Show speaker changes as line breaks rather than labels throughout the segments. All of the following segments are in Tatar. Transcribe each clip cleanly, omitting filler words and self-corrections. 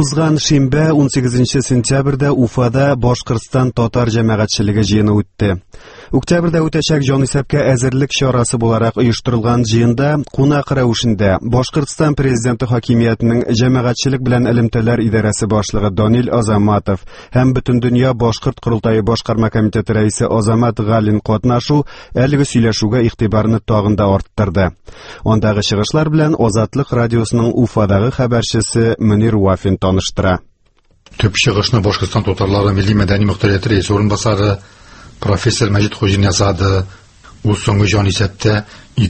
Узган шимбә 18 сентябрьдә Уфада Башкортстан татар җәмәгатьчелеге җыены үтте. Октябрьдә үтәчәк җанисәпкә әзерлек чарасы буларак оештырылган җыенда кунак рәвешендә Башкортстан президенты хакимиятенең җәмәгатьчелек белән элемтәләр идарәсе башлыгы Данил Азаматов һәм Бөтендөнья башкорт корылтае башкарма комитеты рәисе Азамат Галин катнашу әлеге сөйләшүгә игътибарны тагын да арттырды. Андагы чыгышлар белән Азатлык радиосының Уфадагы хәбәрчесе Мөнир Вафин таныштыра.
Төп чыгышны Башкортстан татарлары милли мәдәни мөхтәрияте рәисе урынбасары профессор Мәҗит Хуҗин ясады. Ул соңгы җанисәптә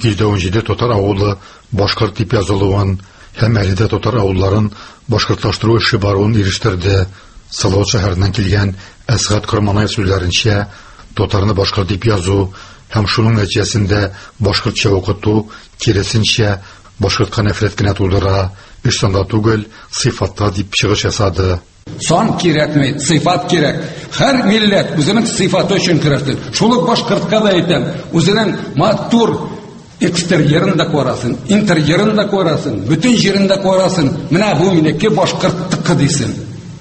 217 татар авылы башкорт дип язылуын һәм әледә татар авылларын башкортлаштыру эше баруын ирештерде. Салават шәһәреннән килгән Әсгать Корманаев сүзләренчә, татарны башкорт дип язу һәм шуның нәтиҗәсендә башкортча укыту киресенчә башкортка нәфрәт кенә тудыра, эш санда түгел, сыйфатта дип чыгыш ясады.
Сан кирәкми, сыйфат кирәк. Һәр милләт үзенең сыйфаты өчен көрәште. Шулай башкортка да әйтәм, үзенең матур экстерьерын да күрәсен, интерьерын да күрәсен, бүтән җирен дә күрәсен. Менә бу минеке башкорттыкы дисен.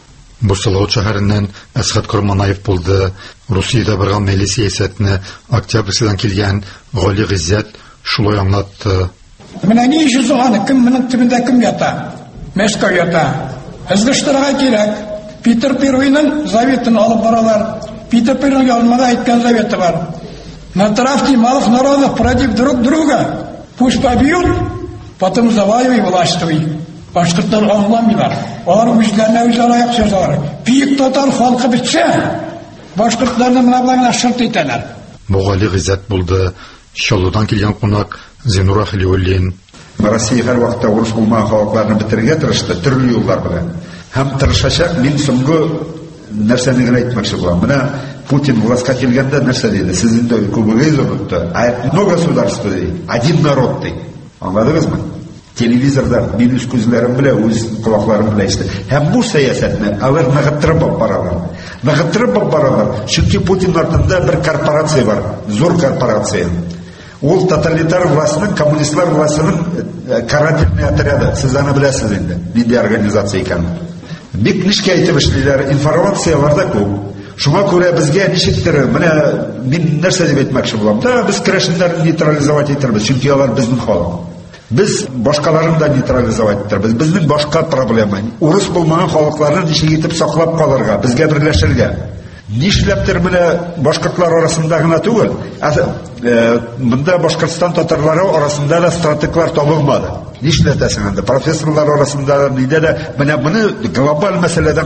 Бу Салават шәһәреннән Әсгать Корманаев булды. Русиядә барган милли сәясәтне Октябрьсыдан килгән Гали Гыйззәт шулай аңлатты.
Менә ни өчен суганы, кем моның төбендә кем ята? Мәскәү ята. Эзгештырга кирәк. Питер Первыйның заветын алып баралар. Питер Первый ялмада әйткән заветы бар. Натравьте малых народов против друг друга. Пусть побьют, потом завоюй властвуй. Башкортлар аңламыйлар. Алар үзләренә үзләре аяк чыгаралар. Бик татар халкы битсә, башкортларны менә булган шарт итәләр.
Бу Гали Гыйззәт булды. Чаллыдан килгән кунак Зинура Хәлиуллин.
Россия һәр вакытта урыс булмаган халыкларны бетергә тырышты, төрле юллар белән. Һәм тырышачак, мин соңгы нәрсәне генә әйтмәкче булам. Менә Путин властька килгәндә нәрсә диде? Сез инде күбегез онытты. Много государств, один народ ди. Аңладыгызмы? Телевизорда мин үз күзләрем белән, үз колакларым белән ишетте. Һәм бу сәясәтне алар ныгыттырып баралар. Ныгыттырып баралар. Чөнки Путин артында бер корпорация бар, зур корпорация. Ул тоталитар властьның, коммунистлар властьның карательный отряды. Сез аны беләсез инде. Нинди организация икән. Бик ничек әйтеп эшлиләр, информациялар да күп. Шуңа күрә безгә ничектер, менә мин нәрсә дип әйтмәкче булам. Да, без керәшеннәрне нейтрализовать итәрбез, чөнки алар безнең халык. Biz башкаларын да нейтрализовать итәрбез. Безнең башка проблема. Урыс булмаган халыкларны ничек итеп саклап калырга, безгә берләшергә. Нишләптер менә башкортлар арасында гына түгел, монда Башкортстан татарлары арасында да стратеглар табылмады. Нишләтәсең инде? Профессорлар арасында нидә дә менә моны глобаль мәсьәләдән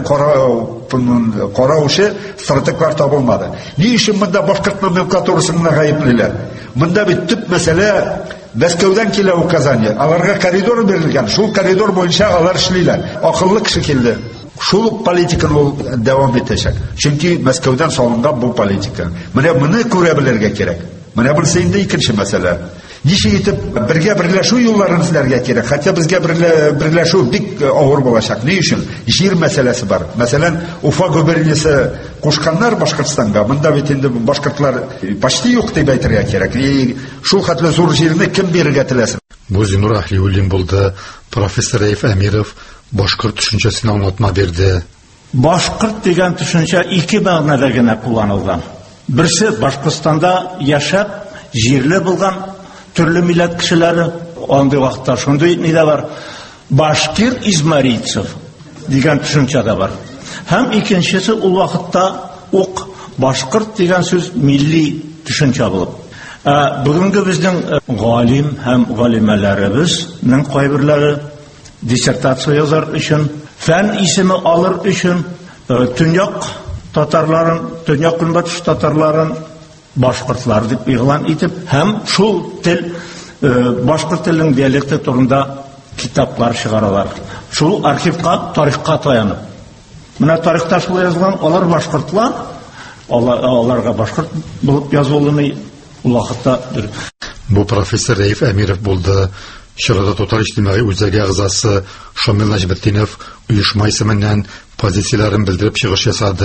караучы стратеглар табылмады. Ни өчен монда башкорт номенклатурасын гаеплиләр? Монда бит төп мәсьәлә Мәскәүдән килә указание. Аларга коридор бирелгән. Шул коридор буенча алар эшлиләр. Акыллы кеше килде. Шул политиканы ул дәвам итәчәк. Чөнки Мәскәүдән салынган бу политика. Менә моны күрә белергә кирәк. Менә бу инде икенче мәсьәлә. Ничек итеп бергә берләшү юлларын эзләргә кирәк. Хәтта безгә берләшү бик авыр булачак. Ни өчен? Җир мәсьәләсе бар. Мәсәлән, Уфа губерниясе кушканнар Башкортстанга. Монда бит инде башкортлар почти юк дип әйтергә кирәк. Шул хәтле зур җирне кем бирергә теләсен?
Бу Зинура Хәлиуллин булды. Профессор Рәиф Әмиров башкорт төшенчәсенә аңлатма бирде.
Башкорт дигән төшенчә ике мәгънәдә генә кулланылган. Берсе Башкортстанда яшәп, җирле булган төрле милләт кешеләре, андый вакытта шундый нидә бар. Башкир измарийцев дигән төшенчә дә бар. Һәм икенчесе ул вакытта ук башкорт дигән сүз милли төшенчә булып. Бүгенге безнең галим һәм галимәләребезнең кайберләре диссертация язар өчен, фән исеме алыр өчен төньяк татарларын, төньяк көнбатыш татарларын башкортлар дип игълан итеп, һәм шул тел башкорт теленең диалекты турында китаплар чыгаралар. Шул архивка, тарихка таянып. Менә тарихта шул язылган, алар башкортлар, аларга башкорт булып язылуны ул вакытта.
Бу профессор Рәиф Әмиров булды. Чарада татар иҗтимагый үзәге әгъзасы Шамил Нәҗметдинов оешма исеменнән позицияләрен белдереп чыгыш ясады.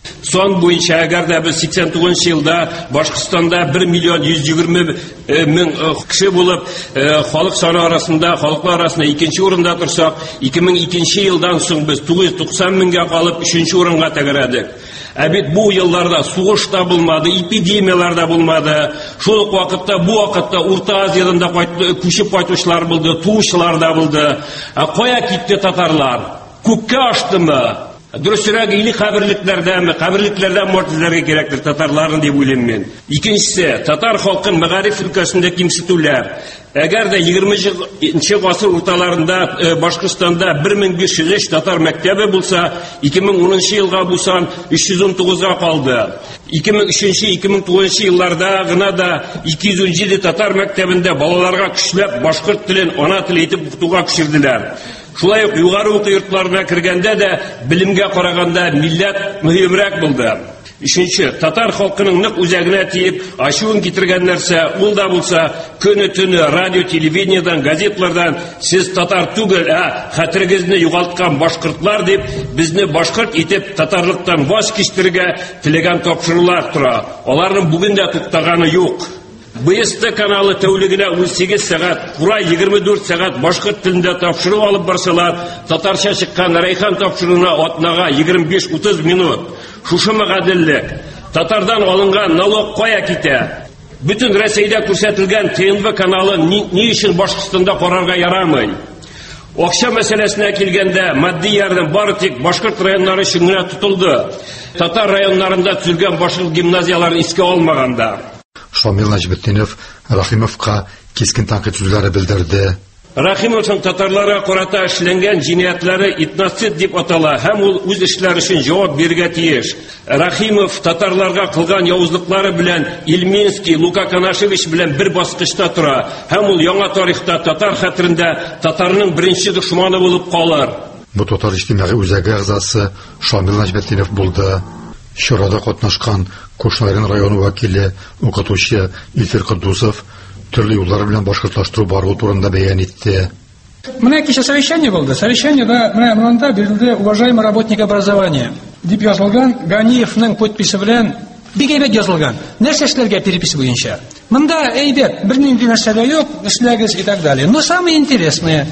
Сон буенча әгәр без 89 елда Башкортстанда 1 миллион 120 мең кеше булып, халык саны арасында, халыклар арасында 2нче урында торсак, 2002 елдан соң без 990 меңгә калып 3нче урынга тәгәрәдек. Ә бит бу елларда сугыш та булмады, эпидемиялар да булмады. Шул ук вакытта, бу вакытта Урта Азиядан да күчеп кайтучылар булды, туучылар да булды. Кая китте татарлар? Күккә аштымы? Дөресрәк или каберлекләрдән мортизләргә кирәктер татарларны дип уйлыйм мен. Икенчесе, татар халкын мәгариф өлкәсендә кимсетүләр. Әгәр дә 20нче гасыр урталарында Башкортстанда 1503 татар мәктәбе булса, 2010 елга булсан 319-га калды. 2003-2009 елларда гына да 217 татар мәктәбендә балаларга көчләп башкорт телен ана теле итеп укытуга күчерделәр. Шулай ук югары уку йортларына кергәндә дә билимгә караганда милләт мөһимрәк булды. Üçüncü, татар халкының нык үзәгенә тиеп, ачуын китергән нәрсә, ул да булса, көне-төне радио, телевидениедан, газетлардан сез татар түгел, хәтерегезне югалткан башкортлар дип, безне башкорт итеп татарлыктан ваз кичтерергә теләгән тапшырулар тора. Аларның бүген дә туктаганы юк. БСТ каналы тәүлегенә 18 сәгать, пура 24 сәгать башкорт телендә тапшыру алып барсалар, татарча чыккан Райхан тапшыруына атнага 25-30 минут. Шушы мәгадиллек. Татардан алынган налог кая китә? Бүтән Россиядә күрсәтелгән ТНВ каналы ни өчен Башкортстанда карарга ярамый? Акча мәсьәләсенә килгәндә, матди ярдәм бары тик башкорт районнары өчен генә тотылды. Татар районнарында төзелгән башкорт гимназияларын искә алмаганда.
Шамил Нәҗметдинов Рахимовка кискен тәнкыйть сүзләре белдерде.
Рахимовның татарларга карата эшләнгән җинаятлары этноцид дип атала, һәм ул үз эшләре өчен җавап бирергә тиеш. Рахимов татарларга кылган явызлыклары белән Ильминский, Лука Канашевич белән бер баскычта тора, һәм ул яңа тарихта татар хәтерендә татарның беренче дошманы булып калыр.
Бу татар иҗтимагый үзәге әгъзасы Шамил Нәҗметдинов булды. Чарада катнашкан Кушнарин районы вәкиле, укытучы Илфир Кудусов төрле юллар белән башкортлаштыру бару турында бәян итте.
Менә кичә совещание булды. Совещаниедә менә монда бирелде уважаемый работник образования. Дип язылган Ганиевның подписе белән бик әйбәт язылган. Нәрсә эшләргә перепись буенча. Монда әйбәт, бернинди нәрсә дә юк, эшләгез и так далее. Но самое интересное.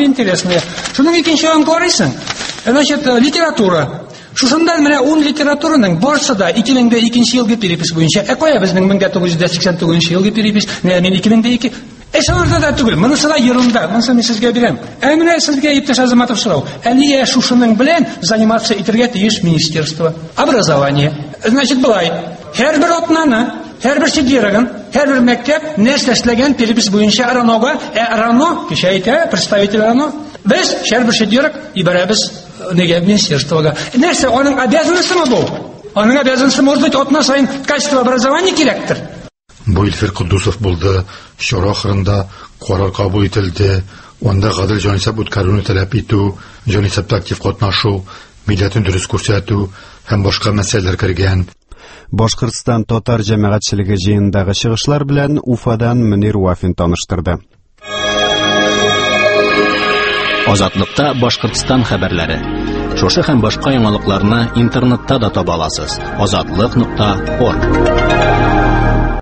Шуның икенче ягын карыйсың. Значит, литература. Шушында менә 10 литератураның барысы да 2002 елгы перепись буенча. Кая безнең 1989 елгы перепись, менә 2002. Шуларда да түгел, монысы да ерында, монысы мин сезгә бирәм. Менә сезгә иптәш Азаматов сорау. Әлегә шушының белән заниматься итәргә тиеш министерство образования. Значит, былай, һәрбер атнаны, һәрбер чигирәген, һәрбер мәктәп нәрсә эшләгән перепись буенча РАНОга, РАНО кичә әйтә, представитель РАНО. Без һәрбер чигирәк ибарәбез нигә министерствога. Нәрсә аның обязанностьмы бу? Аның обязанностьы может быть атна сайын качество образования кирәктер.
Бу Илфир Кудусов булды. Чара ахырында карар кабул ителде. Анда гадел җанисәп үткәрүне таләп итү, җанисәптә актив катнашу, милләтен дөрес күрсәтү һәм башка мәсьәләләр кергән.
Башкортстан татар җәмәгатьчелеге җыенындагы чыгышлар белән Уфадан Мөнир Вафин таныштырды.
Азатлыкта Башкортстан хәбәрләре. Шушы һәм башка яңалыкларны интернетта да таба аласыз. Азатлык.орг